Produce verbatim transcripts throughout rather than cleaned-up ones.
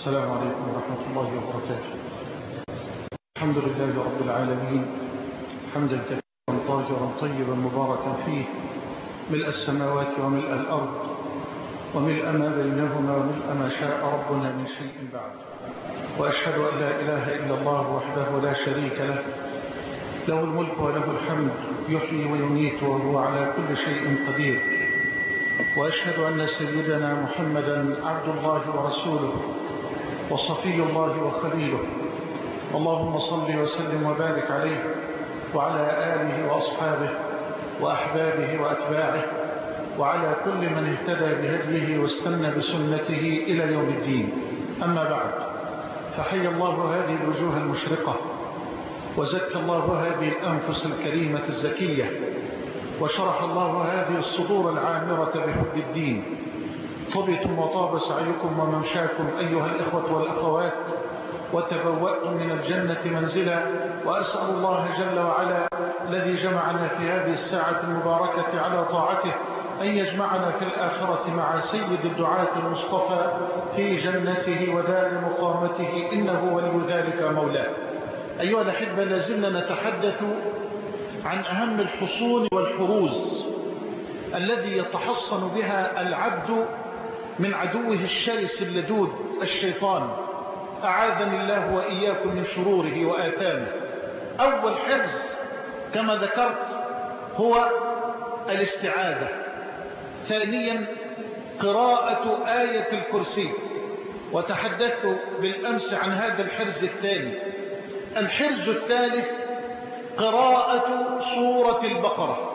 السلام عليكم ورحمة الله وبركاته. الحمد لله رب العالمين، حمدا كثيرا طاهرا طيبا مباركا فيه، ملء السماوات وملء الأرض وملء ما بينهما وملء ما شاء ربنا من شيء بعد. وأشهد أن لا إله إلا الله وحده لا شريك له، له الملك وله الحمد، يحيي ويميت وهو على كل شيء قدير. وأشهد أن سيدنا محمدا عبد الله ورسوله وصفي الله وخليله، اللهم صل وسلم وبارك عليه وعلى آله وأصحابه وأحبابه وأتباعه وعلى كل من اهتدى بهديه واستنى بسنته إلى يوم الدين. أما بعد، فحي الله هذه الوجوه المشرقة، وزكى الله هذه الأنفس الكريمة الزكية، وشرح الله هذه الصدور العامرة بحب الدين. طبتم وطاب سعيكم وممشاكم أيها الإخوة والأخوات، وتبوأتم من الجنة منزلا. وأسأل الله جل وعلا الذي جمعنا في هذه الساعة المباركة على طاعته أن يجمعنا في الآخرة مع سيد الدعاة المصطفى في جنته ودار مقامته، إنه ولي ذلك مولاه. أيها الأحبة، لازلنا نتحدث عن أهم الحصون والحروز الذي يتحصن بها العبد من عدوه الشرس اللدود الشيطان، أعاذني الله وإياكم من شروره وآثامه. أول حرز كما ذكرت هو الاستعاذة. ثانيا قراءة آية الكرسي، وتحدثت بالأمس عن هذا الحرز الثاني. الحرز الثالث قراءة سورة البقرة.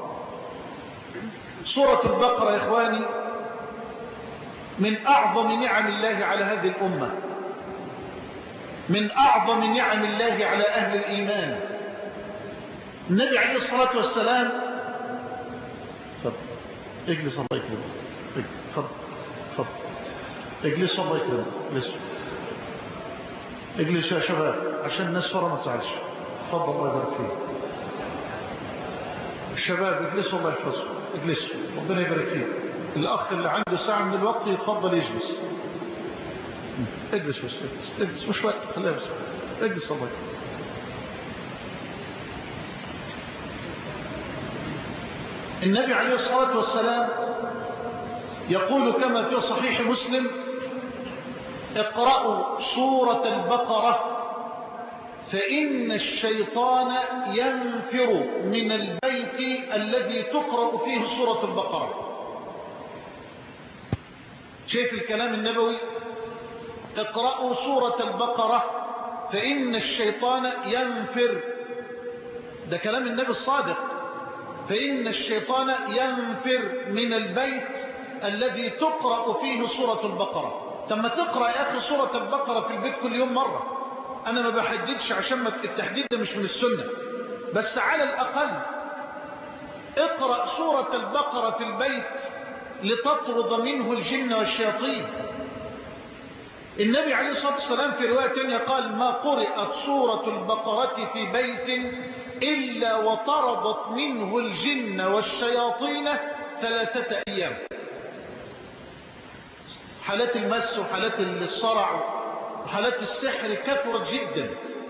سورة البقرة يا إخواني من أعظم نعم الله على هذه الأمة، من أعظم نعم الله على أهل الإيمان. النبي عليه الصلاة والسلام فضل. اجلس الله يكرمك، فضل فضل اجلس الله يكرمك، اجلس اجلس يا شباب عشان الناس ورا ما تزعلش. تفضل الله يبارك فيك. الشباب اجلسوا الله يحفظكم، اجلسوا ربنا يبارك فيك. الأخ اللي عنده ساعة من الوقت يتفضل يجلس. اجلس بس، اجلس اجلس مش وقت، خليها بس، اجلس الله يبارك. النبي عليه الصلاة والسلام يقول كما في صحيح مسلم: اقرأوا سورة البقرة فإن الشيطان ينفر من البيت الذي تقرأ فيه سورة البقرة. شايف الكلام النبوي؟ اقرأوا سورة البقرة فإن الشيطان ينفر، ده كلام النبي الصادق. فإن الشيطان ينفر من البيت الذي تقرأ فيه سورة البقرة. تم تقرأ يا أخي سورة البقرة في البيت كل يوم مرة. أنا ما بحددش عشان ما التحديد ده مش من السنة، بس على الأقل اقرأ سورة البقرة في البيت لتطرد منه الجن والشياطين. النبي عليه الصلاة والسلام في رواية تانية قال: ما قرأت سورة البقرة في بيت إلا وطردت منه الجن والشياطين ثلاثة أيام. حالات المس وحالات الصرع وحالات السحر كثرت جدا،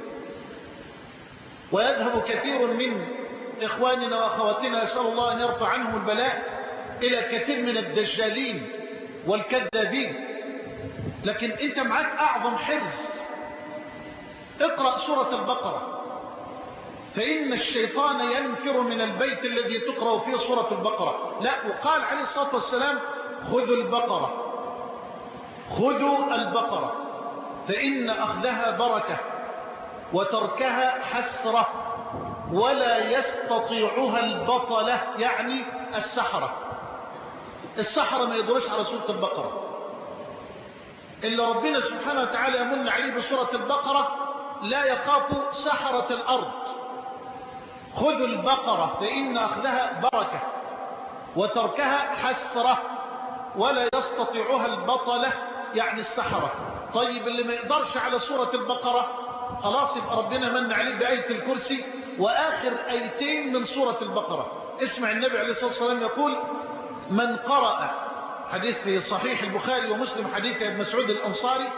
ويذهب كثير من إخواننا وأخواتنا أسأل الله أن يرفع عنهم البلاء إلى كثير من الدجالين والكذابين. لكن أنت معك أعظم حرز، اقرأ سورة البقرة فإن الشيطان ينفر من البيت الذي تقرأ فيه سورة البقرة. لا، وقال عليه الصلاة والسلام: خذوا البقرة، خذوا البقرة فإن أخذها بركة وتركها حسرة ولا يستطيعها البطلة، يعني السحرة. السحرة ما يدرش على سورة البقرة إلا ربنا سبحانه وتعالى يمن عليه بسورة البقرة، لا يخاف سحرة الأرض. خذوا البقرة فإن أخذها بركة وتركها حسرة ولا يستطيعها البطلة، يعني السحرة. طيب اللي ما يقدرش على سورة البقرة خلاص يبقى ربنا من عليه بآية الكرسي وآخر آيتين من سورة البقرة. اسمع النبي عليه الصلاة والسلام يقول: من قرأ، حديث في صحيح البخاري ومسلم حديث ابن مسعود الأنصاري،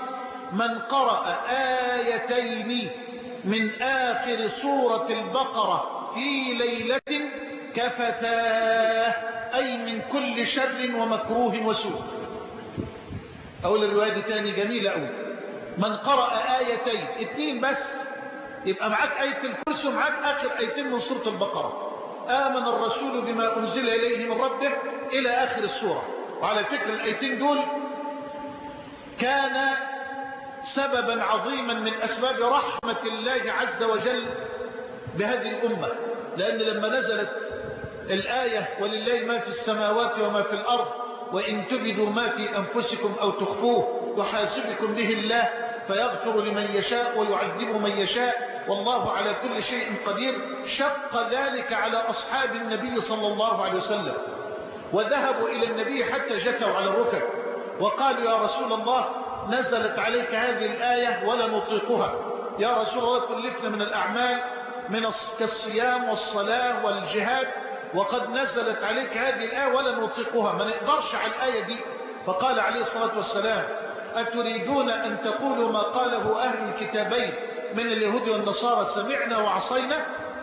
من قرأ آيتين من آخر سورة البقرة في ليلة كفتاه، أي من كل شر ومكروه وسوء. أقول الرواية دي تاني جميلة أوي. من قرأ آيتين، اتنين بس، يبقى معاك آية الكرسي ومعاك آخر آيتين من سورة البقرة، آمن الرسول بما أنزل إليه من ربه إلى آخر السورة. وعلى فكرة الآيتين دول كان سببا عظيما من أسباب رحمة الله عز وجل بهذه الأمة، لأن لما نزلت الآية ولله ما في السماوات وما في الأرض وإن تبدوا ما في أنفسكم أو تخفوه يحاسبكم به الله فيغفر لمن يشاء ويعذب من يشاء والله على كل شيء قدير، شق ذلك على أصحاب النبي صلى الله عليه وسلم، وذهبوا إلى النبي حتى جثوا على الركب وقالوا يا رسول الله نزلت عليك هذه الآية ولا نطيقها، يا رسول الله كلفنا من الأعمال من كالصيام والصلاة والجهاد وقد نزلت عليك هذه الآية ولا نطيقها، ما نقدرش على الآية دي. فقال عليه الصلاة والسلام أتريدون أن تقولوا ما قاله أهل الكتابين من اليهود والنصارى سمعنا وعصينا؟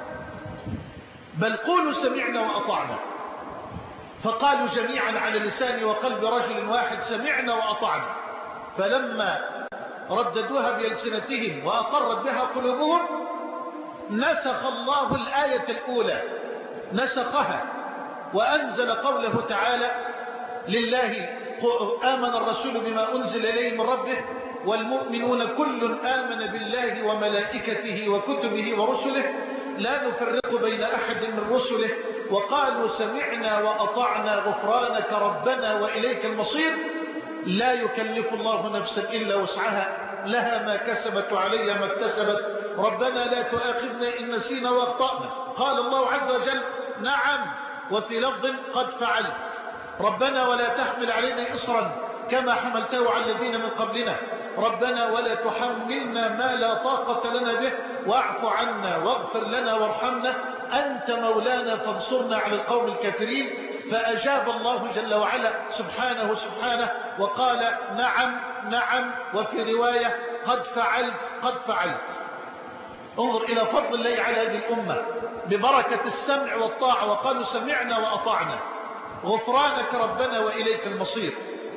بل قولوا سمعنا وأطعنا. فقالوا جميعا على لسان وقلب رجل واحد سمعنا وأطعنا. فلما رددوها بألسنتهم وأقرت بها قلوبهم نسخ الله الآية الأولى، نسخها وأنزل قوله تعالى لله آمن الرسول بما أنزل إليه من ربه والمؤمنون كل آمن بالله وملائكته وكتبه ورسله لا نفرق بين أحد من رسله وقالوا سمعنا وأطعنا غفرانك ربنا وإليك المصير. لا يكلف الله نفسا إلا وسعها لها ما كسبت وعليها ما اكتسبت ربنا لا تؤاخذنا إن نسينا وأخطأنا. قال الله عز وجل نعم، وفي لفظ قد فعلت ربنا ولا تحمل علينا إصرا كما حملته على الذين من قبلنا ربنا ولا تحملنا ما لا طاقة لنا به واعف عنا واغفر لنا وارحمنا أنت مولانا فانصرنا على القوم الكافرين. فأجاب الله جل وعلا سبحانه سبحانه وقال نعم نعم، وفي رواية قد فعلت قد فعلت. انظر إلى فضل الله على هذه الأمة ببركة السمع والطاعة، وقالوا سمعنا وأطعنا غفرانك ربنا وإليك المصير.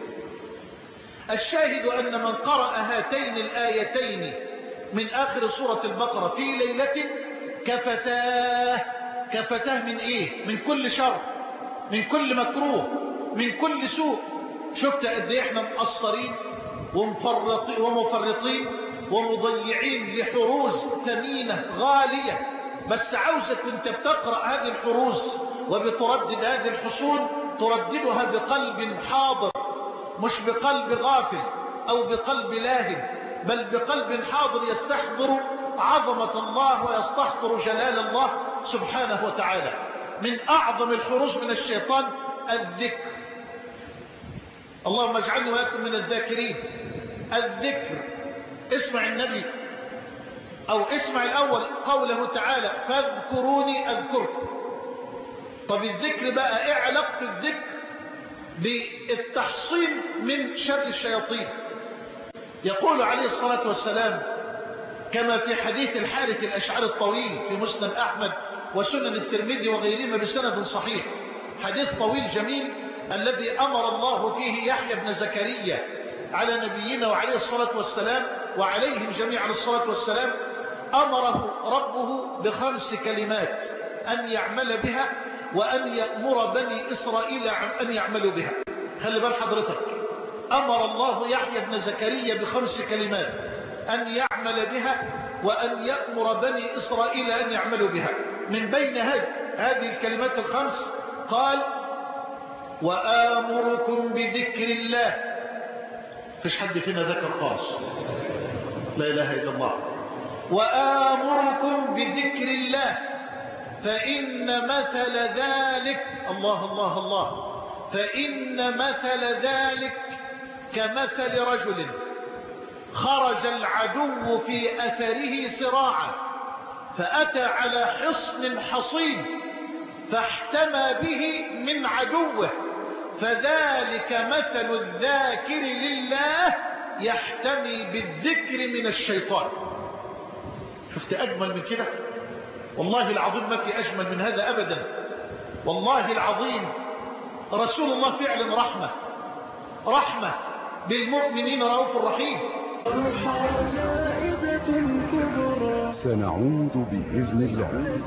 الشاهد أن من قرأ هاتين الآيتين من آخر سورة البقرة في ليلة كفتاه. كفتاه من إيه؟ من كل شر، من كل مكروه، من كل سوء. شفت قد إيه إحنا مقصرين ومفرطين ومفرطين ومضيعين لحروز ثمينة غالية، بس عاوزك وانت بتقرأ هذه الحروز وبتردد هذه الحصول ترددها بقلب حاضر، مش بقلب غافل أو بقلب لاهب، بل بقلب حاضر يستحضر عظمة الله ويستحضر جلال الله سبحانه وتعالى. من أعظم الحروز من الشيطان الذكر. اللهم اجعلني وإياكم من الذاكرين. الذكر، اسمع النبي أو اسمع الأول قوله تعالى فاذكروني أذكركم. طب الذكر بقى ايه علاقة الذكر بالتحصين من شر الشياطين؟ يقول عليه الصلاة والسلام كما في حديث الحارث الأشعري الطويل في مسند أحمد وسنن الترمذي وغيرهما بسند صحيح، حديث طويل جميل الذي أمر الله فيه يحيى بن زكريا على نبينا وعليه الصلاة والسلام وعليهم جميعا الصلاة والسلام، أمره ربه بخمس كلمات أن يعمل بها وأن يأمر بني إسرائيل أن يعملوا بها. خلي بال حضرتك، أمر الله يحيى بن زكريا بخمس كلمات أن يعمل بها وأن يأمر بني إسرائيل أن يعملوا بها. من بين هذه الكلمات الخمس قال وآمركم بذكر الله. فيش حد فينا ذكر خالص، لا إله إلا الله. وآمركم بذكر الله فإن مثل ذلك الله الله الله فإن مثل ذلك كمثل رجل خرج العدو في أثره سراعا فأتى على حصن حصين فاحتمى به من عدوه، فذلك مثل الذاكر لله يحتمي بالذكر من الشيطان. شفت أجمل من كده؟ والله العظيم ما في أجمل من هذا أبدا. والله العظيم رسول الله فعلا رحمة رحمة بالمؤمنين رؤوف رحيم. سنعود بإذن الله.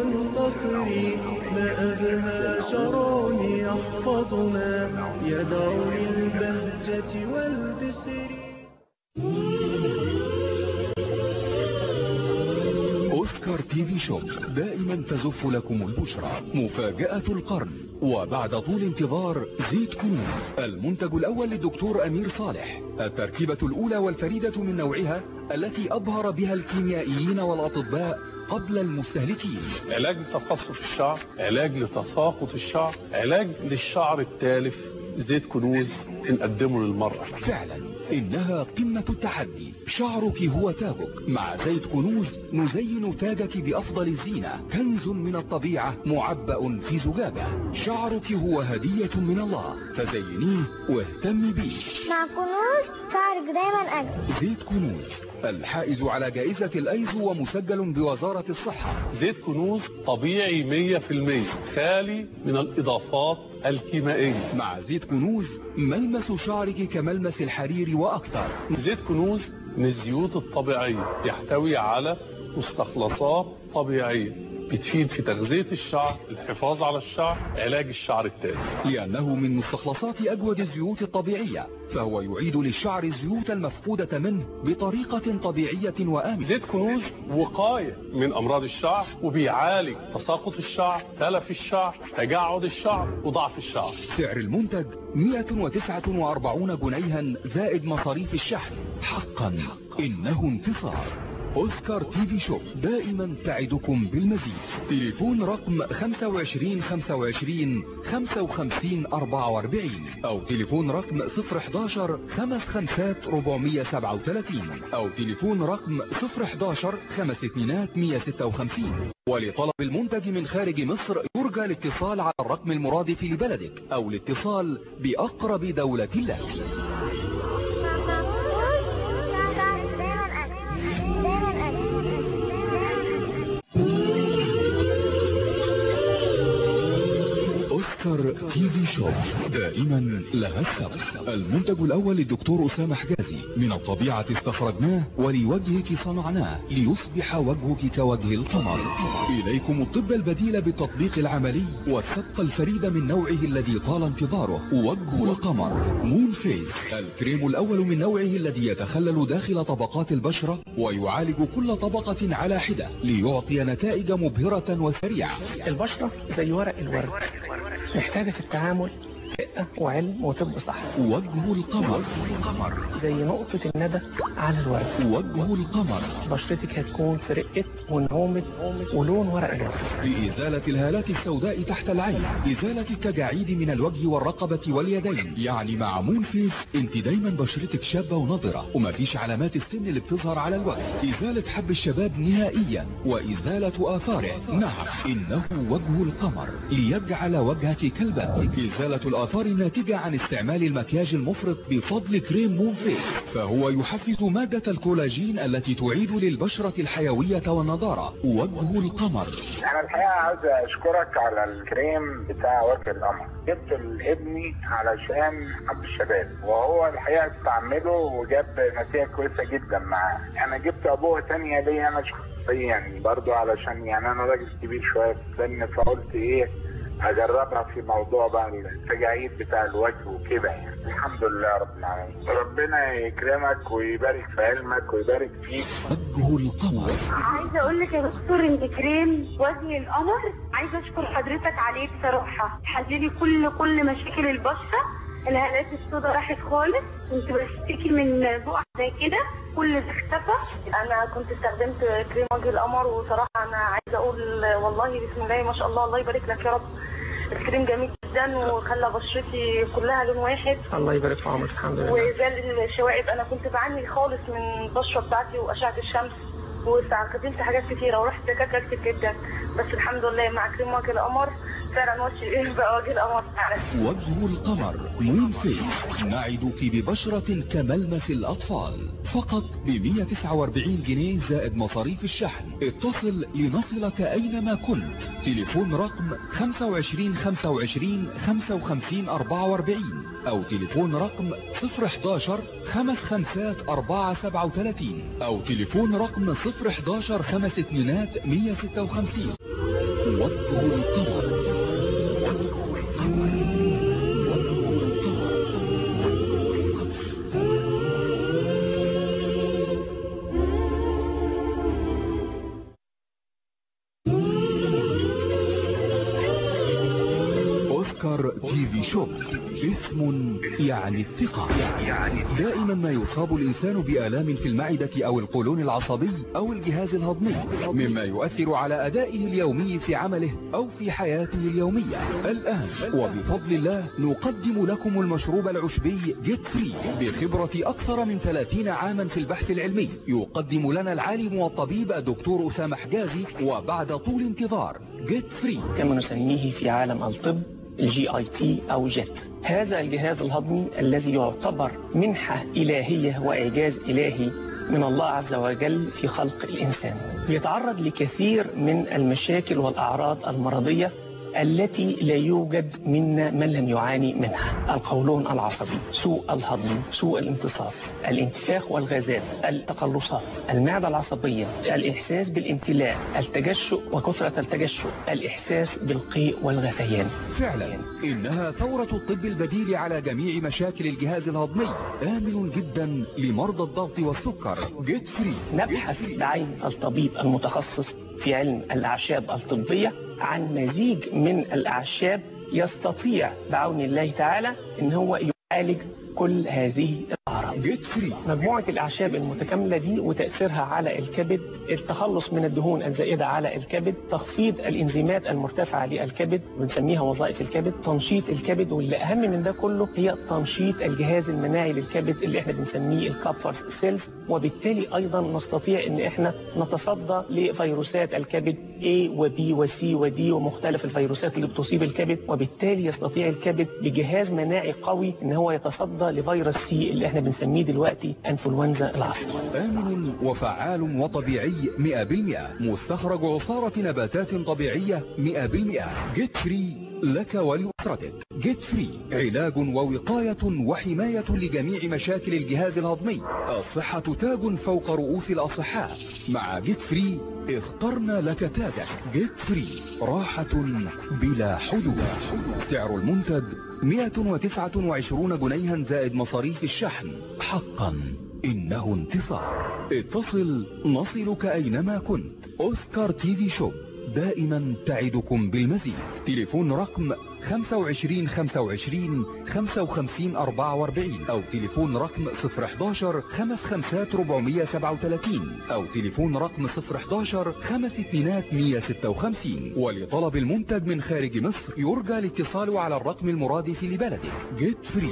ما أبهى شرون يحفظنا يدعو للبهجة والبسر. أوسكار تي في شوب دائما تزف لكم البشرى. مفاجأة القرن. وبعد طول انتظار زيت كنوز، المنتج الأول للدكتور أمير صالح، التركيبة الأولى والفريدة من نوعها التي أبهر بها الكيميائيين والأطباء قبل المستهلكين. علاج لتقصف الشعر، علاج لتساقط الشعر، علاج للشعر التالف. زيت كنوز نقدمه للمرأة. فعلا إنها قمة التحدي. شعرك هو تاجك. مع زيت كنوز نزين تاجك بأفضل الزينة. كنز من الطبيعة معبأ في زجاجة. شعرك هو هدية من الله، فزينيه واهتمي بيه. مع كنوز شعرك دايما أجمل. زيت كنوز الحائز على جائزة الأيزو ومسجل بوزارة الصحة. زيت كنوز طبيعي مية في المية، خالي من الإضافات الكيميائية. مع زيت كنوز ملمس شعرك كملمس الحرير وأكثر. زيت كنوز من الزيوت الطبيعية، يحتوي على مستخلصات طبيعية بتفيد في تغذية الشعر، الحفاظ على الشعر، علاج الشعر التالف. لأنه من مستخلصات أجود الزيوت الطبيعية، فهو يعيد للشعر الزيوت المفقودة منه بطريقة طبيعية وآمنة. زيت كنوز وقاية من أمراض الشعر، وبيعالج تساقط الشعر، تلف الشعر، تجعد الشعر، وضعف الشعر. سعر المنتج مئة وتسعة وأربعين جنيها زائد مصاريف الشحن. حقا إنه انتصار. أوسكار تي في شوب دائما تعدكم بالمزيد. تليفون رقم خمسة وعشرين خمسة وعشرين خمسة وخمسين أربعة وأربعين أو تليفون رقم صفر حداشر خمس خمسات أربعمية سبعة وثلاثين أو تليفون رقم صفر حداشر خمس اتنينات مية ستة وخمسين. ولطلب المنتج من خارج مصر يرجى الاتصال على الرقم المرادف لبلدك أو الاتصال بأقرب دولة لك. أوسكار تي في شوب دائما لها السبق. المنتج الأول للدكتور أسامة حجازي، من الطبيعة استخرجناه ولوجهك صنعناه ليصبح وجهك كوجه القمر. إليكم الطب البديل بالتطبيق العملي والسبق الفريد من نوعه الذي طال انتظاره. وجه القمر مون فيس، الكريم الأول من نوعه الذي يتخلل داخل طبقات البشرة ويعالج كل طبقة على حدة ليعطي نتائج مبهرة وسريعة. البشرة زي ورق الورد، محتاجة في التعامل رقة وعلم وطب صح. وجه القمر زي نقطة الندى على الورد. وجه القمر بشرتك هتكون في رقة ونعومة ولون ورق الورد. لإزالة الهالات السوداء تحت العين، إزالة التجاعيد من الوجه والرقبة واليدين. يعني مع مون فيس انت دايما بشرتك شابة ونضرة ومفيش علامات السن اللي بتظهر على الوجه. إزالة حب الشباب نهائيا وإزالة آثاره. نعم إنه وجه القمر ليجعل وجهك كالبدر. إزالة الآثار الناتجة عن استعمال المكياج المفرط بفضل كريم مون فيس، فهو يحفز مادة الكولاجين التي تعيد للبشرة الحيوية والنضارة. وجه القمر. أنا الحقيقة عاوز أشكرك على الكريم بتاع وجه القمر. جبت لابني علشان حب الشباب، وهو الحقيقة استعمله وجاب نتيجة كويسة جدا معاه. أنا جبت أبوه تانية ليا أنا شخصيا برضو، علشان يعني أنا راجل كبير شوية في السن، فقلت إيه اجربها في موضوع بقى التجاعيد بتاع الوجه وكده يعني. الحمد لله رب العالمين، ربنا يكرمك ويبارك في علمك ويبارك فيك. وجه القمر. عايزه اقول لك يا دكتور انت كريم وجه القمر، عايزه اشكر حضرتك عليه بصراحه. حللي كل كل مشاكل البشره، الهالات السوداء راحت خالص، كنت بشتكي من بقع زي كده كل ده اختفى. انا كنت استخدمت كريم وجه القمر، وصراحه انا عايزه اقول والله بسم الله ما شاء الله، الله يبارك لك يا رب. الكريم جميل جدا وخلى بشرتي كلها لون واحد. الله يبارك في عمرك. الحمد لله. وزال الشوائب، انا كنت بعاني خالص من البشره بتاعتي واشعه الشمس، واستخدمت حاجات كتيره ورحت دكاتره كتير جدا، بس الحمد لله مع كريم وجه القمر فعلا وجه بقى وجه القمر فعلا. وجه القمر مون فيس، نعدك ببشرة كملمس الأطفال، فقط ب مئة وتسعة وأربعين جنيه زائد مصاريف الشحن. اتصل لنصلك أينما كنت. تليفون رقم خمسة وعشرين خمسة وعشرين خمسة وخمسين أربعة وأربعين أو تليفون رقم صفر احداشر خمس خمسات أربعة سبعة وثلاثين أو تليفون رقم صفر احداشر خمس اتنينات مية ستة وخمسين. وجه القمر. اوسكار تي في شوب، اسم يعني الثقة. دائما ما يصاب الإنسان بآلام في المعدة أو القولون العصبي أو الجهاز الهضمي، مما يؤثر على أدائه اليومي في عمله أو في حياته اليومية. الآن وبفضل الله نقدم لكم المشروب العشبي جيت فري بخبرة أكثر من ثلاثين عاما في البحث العلمي. يقدم لنا العالم والطبيب الدكتور أسامة حجازي وبعد طول انتظار جيت فري، كما نسميه في عالم الطب الجي اي تي او جيت. هذا الجهاز الهضمي الذي يعتبر منحة إلهية وإعجاز إلهي من الله عز وجل في خلق الإنسان، يتعرض لكثير من المشاكل والأعراض المرضية التي لا يوجد منا من لم يعاني منها: القولون العصبي، سوء الهضم، سوء الامتصاص، الانتفاخ والغازات، التقلصات، المعدة العصبية، الإحساس بالامتلاء، التجشؤ وكثرة التجشؤ، الإحساس بالقيء والغثيان. فعلا إنها ثورة الطب البديل على جميع مشاكل الجهاز الهضمي، آمن جدا لمرضى الضغط والسكر. جيت فري. نبحث بعين الطبيب المتخصص في علم الأعشاب الطبية عن مزيج من الأعشاب يستطيع بعون الله تعالى إن هو يعالج كل هذه الأعراض. جيت فري. مجموعة الأعشاب المتكاملة دي وتأثيرها على الكبد، التخلص من الدهون الزائدة على الكبد، تخفيض الإنزيمات المرتفعة للكبد بنسميها وظائف الكبد، تنشيط الكبد، واللي أهم من ده كله هي تنشيط الجهاز المناعي للكبد اللي احنا بنسميه الكابفر سيلز، وبالتالي أيضا نستطيع إن احنا نتصدى لفيروسات الكبد A و B و C و D ومختلف الفيروسات اللي بتصيب الكبد، وبالتالي يستطيع الكبد بجهاز مناعي قوي إن هو يتصدى لفيروس سي اللي احنا بنسميه دلوقتي انفلونزا العصر. آمن وفعال وطبيعي مئة بالمئة، مستخرج عصارة نباتات طبيعية مئة بالمئة. جيت فري لك ولأسرتك. جيت فري علاج ووقاية وحماية لجميع مشاكل الجهاز الهضمي. الصحة تاج فوق رؤوس الأصحاء. مع جيت فري اخترنا لك تاجك. جيت فري راحة بلا حدود. سعر المنتج مئة وتسعة وعشرين جنيها زائد مصاريف الشحن. حقا إنه انتصار. اتصل نصلك أينما كنت. أوسكار تي في شوب دائما تعدكم بالمزيد. تليفون رقم خمسة وعشرين خمسة وعشرين خمسة وخمسين أربعة وأربعين أو تليفون رقم صفر احداشر خمس خمسات أربعمية سبعة وثلاثين أو تليفون رقم صفر احداشر خمس اتنينات مية ستة وخمسين. ولطلب المنتج من خارج مصر يرجى الاتصال على الرقم المرادف لبلدك. جيت فري.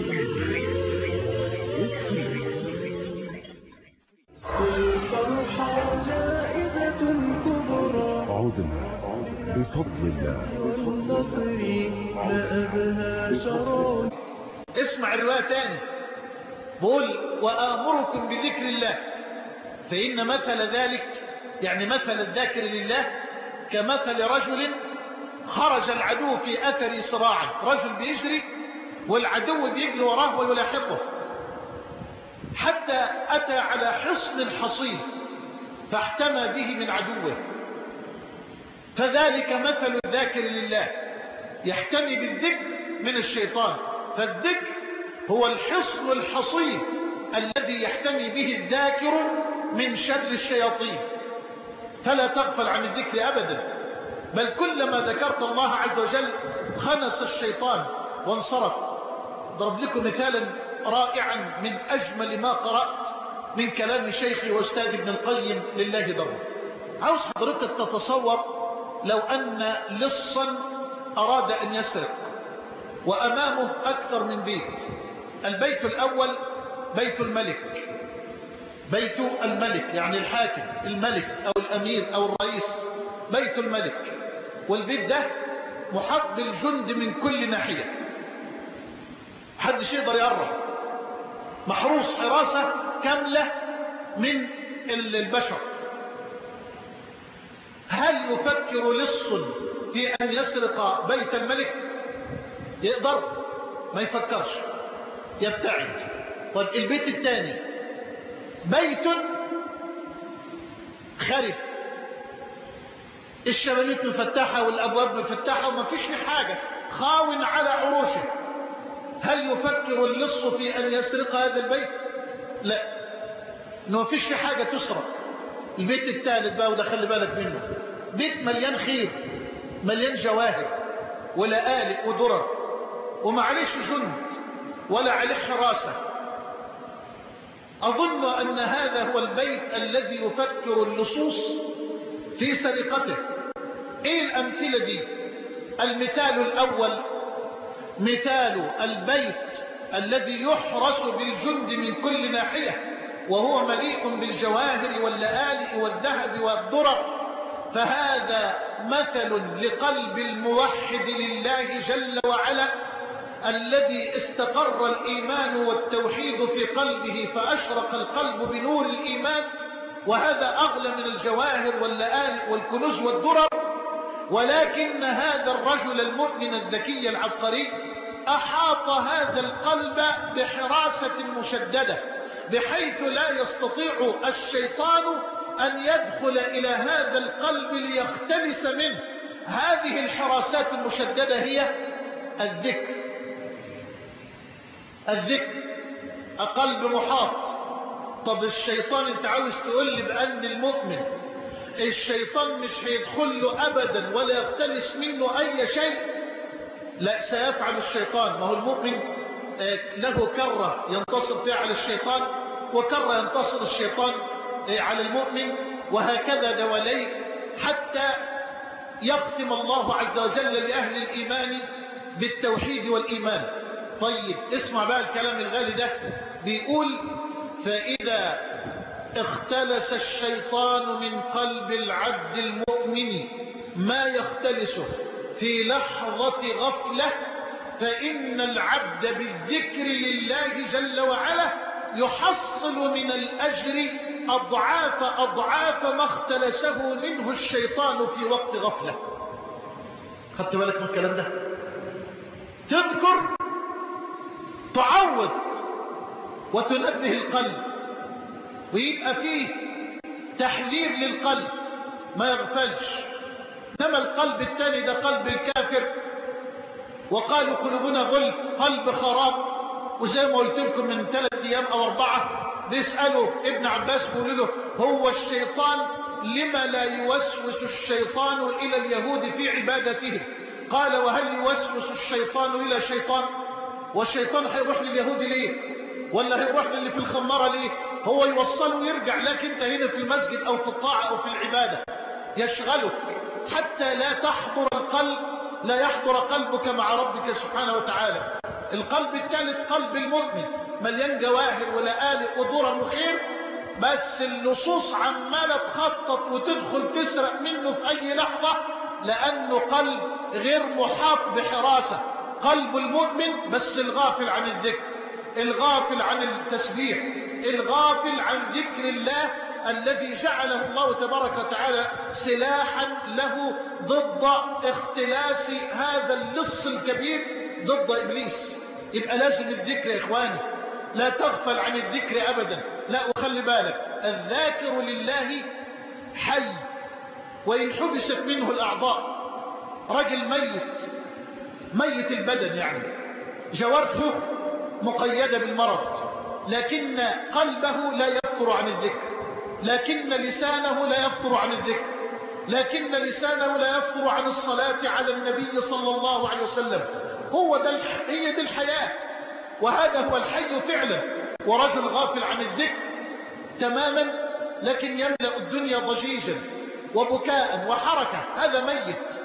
الفرحة جائزة كبرى عدنا بفضل الله. والنصر ما أبهى شرون. اسمع الرواية تاني، بقول وآمركم بذكر الله فإن مثل ذلك، يعني مثل الذاكر لله كمثل رجل خرج العدو في أثر صراعا، رجل بيجري والعدو بيجري وراه ويلاحقه حتى أتى على حصن حصين فاحتمى به من عدوه، فذلك مثل الذاكر لله، يحتمي بالذكر من الشيطان، فالذكر هو الحصن الحصين الذي يحتمي به الذاكر من شر الشياطين، فلا تغفل عن الذكر أبدا، بل كلما ذكرت الله عز وجل خنس الشيطان وانصرف. ضرب لكم مثالا رائعا من أجمل ما قرأت من كلام شيخي وأستاذ ابن القيم لله ضره. عاوز حضرتك تتصور لو أن لصا أراد أن يسرق وأمامه أكثر من بيت، البيت الأول بيت الملك، بيت الملك يعني الحاكم الملك أو الأمير أو الرئيس، بيت الملك، والبيت ده محاط بالجند من كل ناحية، محدش يقدر يقرب، محروس حراسة كاملة من البشر. هل يفكر لص في أن يسرق بيت الملك؟ يقدر؟ ما يفكرش، يبتعد. طيب البيت الثاني بيت خرب، الشبابيك مفتحة والأبواب مفتحة وما فيش في حاجة، خاو على عروشه، هل يفكر اللص في أن يسرق هذا البيت؟ لا، إنه ما فيش في حاجة تسرق. البيت الثالث بقى وده خلي بالك منه، بيت مليان خير، مليان جواهر ولآلئ ودرر، ومعليش جند ولا عليه حراسة. أظن أن هذا هو البيت الذي يفكر اللصوص في سرقته. إيه الأمثلة دي؟ المثال الأول مثال البيت الذي يحرس بالجند من كل ناحية، وهو مليء بالجواهر واللآلئ والذهب والدرر، فهذا مثل لقلب الموحد لله جل وعلا الذي استقر الإيمان والتوحيد في قلبه فأشرق القلب بنور الإيمان، وهذا أغلى من الجواهر واللآلئ والكنوز والدرر. ولكن هذا الرجل المؤمن الذكي العبقري أحاط هذا القلب بحراسة مشددة، بحيث لا يستطيع الشيطان أن يدخل إلى هذا القلب ليختلس منه. هذه الحراسات المشددة هي الذكر. الذكر قلب محاط. طب الشيطان انت عاوز تقول لي بأن المؤمن الشيطان مش هيدخل له أبدا ولا يختلس منه أي شيء؟ لا، سيفعل الشيطان. ما هو المؤمن له كرة ينتصر فيها على الشيطان، وكرة ينتصر الشيطان على المؤمن، وهكذا دوالي حتى يختم الله عز وجل لأهل الإيمان بالتوحيد والإيمان. طيب اسمع بقى الكلام الغالي ده، بيقول فإذا اختلس الشيطان من قلب العبد المؤمن ما يختلسه في لحظة غفلة، فإن العبد بالذكر لله جل وعلا يحصل من الأجر أضعاف أضعاف ما اختلسه منه الشيطان في وقت غفلة. خدت بالك من الكلام ده؟ تذكر تعود وتنبه القلب، ويبقى فيه تحذير للقلب ما يغفلش. إنما القلب الثاني ده قلب الكافر، وقالوا قلوبنا غلف، قلب خراب. وزي ما قلت لكم من ثلاث أيام أو أربعة بيسألوا ابن عباس بيقولوا له هو الشيطان لما لا يوسوس الشيطان إلى اليهود في عبادتهم؟ قال وهل يوسوس الشيطان إلى شيطان؟ والشيطان هيروح لليهود ليه؟ ولا هيروح للي في الخمارة ليه؟ هو يوصله ويرجع لك انت هنا في المسجد او في الطاعة او في العبادة، يشغلك حتى لا تحضر القلب، لا يحضر قلبك مع ربك سبحانه وتعالى. القلب الثالث قلب المؤمن مليان جواهر ولآلئ ودرر وخير، بس اللصوص عمالة تخطط وتدخل تسرق منه في اي لحظة، لانه قلب غير محاط بحراسة. قلب المؤمن بس الغافل عن الذكر، الغافل عن التسبيح، الغافل عن ذكر الله الذي جعله الله تبارك وتعالى سلاحا له ضد اختلاس هذا اللص الكبير، ضد إبليس. يبقى لازم الذكر يا إخواني، لا تغفل عن الذكر أبدا. لا، وخلي بالك الذاكر لله حي، وإن حبست منه الأعضاء. رجل ميت ميت البدن، يعني جوارحه مقيدة بالمرض، لكن قلبه لا يفتر عن الذكر، لكن لسانه لا يفتر عن الذكر، لكن لسانه لا يفتر عن الصلاة على النبي صلى الله عليه وسلم. هو ده الح... هي دي الحياة، وهذا هو الحي فعلا. ورجل غافل عن الذكر تماما، لكن يملأ الدنيا ضجيجا وبكاء وحركة، هذا ميت.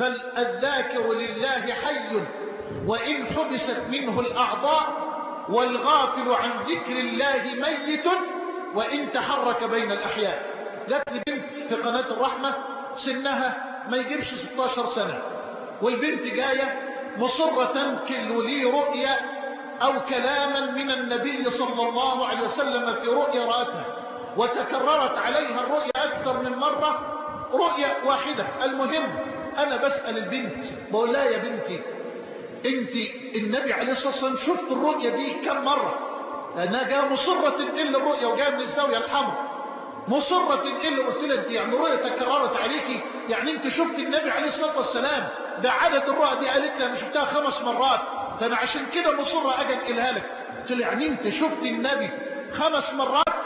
فالذاكر لله حي وإن حبست منه الأعضاء، والغافل عن ذكر الله ميت وإن تحرك بين الأحياء. جات لي بنت في قناة الرحمة سنها ما يجيبش ستاشر سنة، والبنت جاية مصرة تنكل لي رؤيا أو كلاما من النبي صلى الله عليه وسلم في رؤيا رأتها، وتكررت عليها الرؤيا أكثر من مرة، رؤيا واحدة. المهم أنا بسأل البنت بقول لها يا بنتي انت النبي عليه الصلاة والسلام شفت الرؤيا دي كم مرة؟ لأنها جاء مصرة تنقل الرؤيا وجاء من الزاوية الحمراء مصرة تنقل. قلت لها انت يعني الرؤيا تكررت عليكي، يعني انت شفت النبي عليه الصلاة والسلام بعدد الرؤيا دي؟ قالت لي انا شفتها خمس مرات، فانا عشان كده مصرة اجي انقلها لك. قلت لها يعني انت شفت النبي خمس مرات؟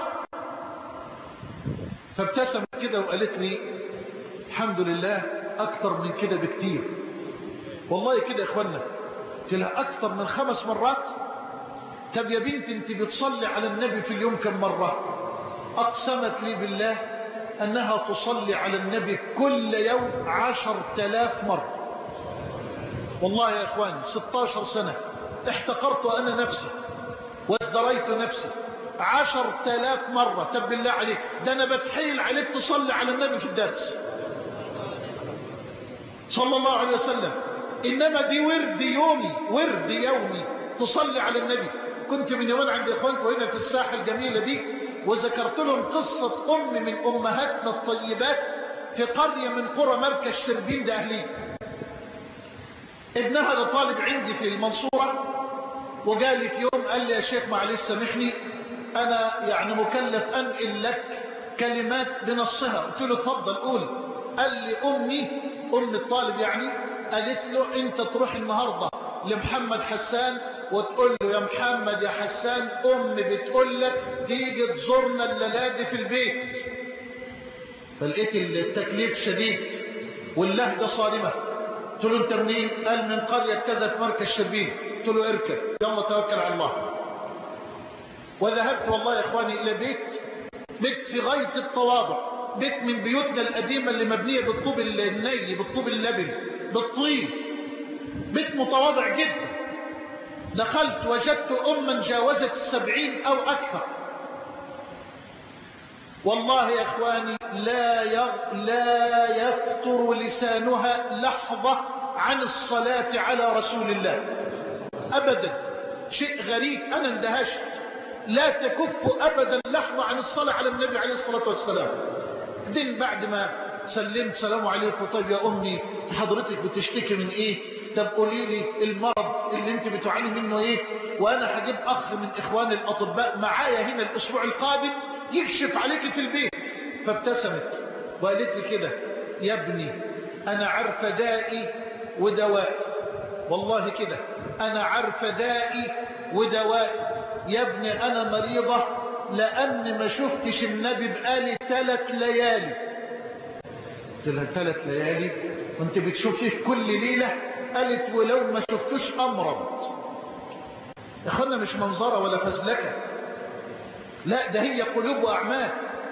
فابتسمت كده وقالت لي الحمد لله اكتر من كده بكتير. والله كده يا اخوانا. قلت لها اكتر من خمس مرات؟ طب يا بنت انت بتصلي على النبي في اليوم كم مرة؟ اقسمت لي بالله انها تصلي على النبي كل يوم عشر تلاف مرة. والله يا اخواني ستاشر سنة احتقرت انا نفسي وازدريت نفسي عشر تلاف مرة. طب بالله عليك ده انا بتحيل عليك تصلي على النبي في الدرس صلى الله عليه وسلم، انما دي ورد يومي ورد يومي تصلي على النبي. كنت من يومين عند اخوانكم هنا في الساحة الجميلة دي وذكرت لهم قصة ام من امهاتنا الطيبات في قرية من قرى مركز شربين ده اهلي. ابنها ده طالب عندي في المنصورة، وقال لي في يوم قال لي يا شيخ معلش سامحني انا يعني مكلف انقل لك كلمات بنصها. قلت له اتفضل قول. قال لي امي ام الطالب يعني قالت له انت تروح النهاردة لمحمد حسان وتقول له يا محمد يا حسان امي بتقول لك تيجي تزورنا الليلة دي في البيت. فلقيت التكليف شديد واللهجة صارمة. قلت له انت منين؟ قال من قرية كذا في مركز شربين. قلت له اركب يلا توكل على الله. وذهبت والله يا اخواني الى بيت بيت في غاية التواضع، بيت من بيوتنا القديمة اللي مبنية بالطوب الني بالطوب اللبن بالطين، بيت متواضع جدا. دخلت وجدت أما جاوزت السبعين أو أكثر. والله يا إخواني لا يغ... لا يفتر لسانها لحظة عن الصلاة على رسول الله أبدا. شيء غريب أنا اندهشت. لا تكف أبدا لحظة عن الصلاة على النبي عليه الصلاة والسلام. دين بعد ما سلمت سلام عليكم. طيب يا أمي حضرتك بتشتكي من إيه؟ طب قولي لي المرض اللي انت بتعاني منه ايه، وانا هجيب اخ من اخواني الاطباء معايا هنا الاسبوع القادم يكشف عليك في البيت. فابتسمت وقالت لي كده يا ابني انا عارفه دائي ودوائي. والله كده انا عارفه دائي ودوائي يا ابني. انا مريضة لان ما شفتش النبي بقالي ثلاث ليالي. قلت لها ثلاث ليالي وانت بتشوفيه كل ليلة؟ قالت ولو ما شفتوش امرض. يا اخوانا مش منظرة ولا فزلكة، لا ده هي قلوب واعمال،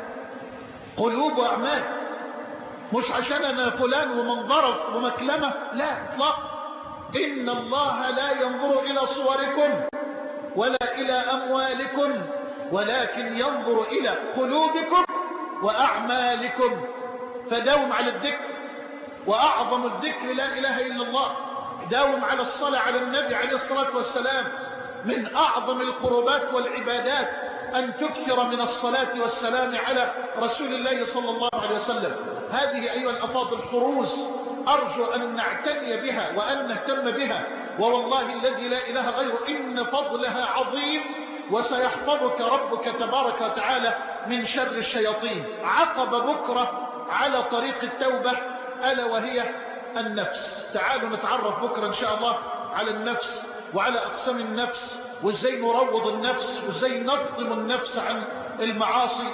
قلوب واعمال. مش عشان انا فلان ومنظرة ومكلمة، لا اطلاق. ان الله لا ينظر الى صوركم ولا الى اموالكم ولكن ينظر الى قلوبكم واعمالكم. فداوم على الذكر، واعظم الذكر لا اله الا الله. داوم على الصلاة على النبي عليه الصلاة والسلام. من اعظم القربات والعبادات ان تكثر من الصلاة والسلام على رسول الله صلى الله عليه وسلم. هذه ايها الافاضل حروز ارجو ان نعتني بها وان نهتم بها، ووالله الذي لا اله غيره ان فضلها عظيم، وسيحفظك ربك تبارك وتعالى من شر الشياطين. عقب بكرة على طريق التوبة ألا وهي النفس. تعالوا نتعرف بكرة إن شاء الله على النفس وعلى أقسام النفس، وإزاي نروض النفس، وإزاي نفطم النفس عن المعاصي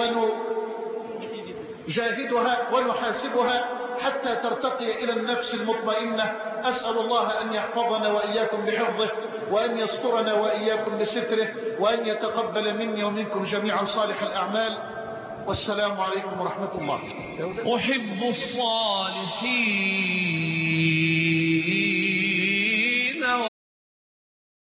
ونجاهدها ونحاسبها حتى ترتقي إلى النفس المطمئنة. أسأل الله أن يحفظنا وإياكم بحفظه، وأن يسترنا وإياكم بستره، وأن يتقبل مني ومنكم جميعا صالح الأعمال. والسلام عليكم ورحمة الله. أحب الصالحين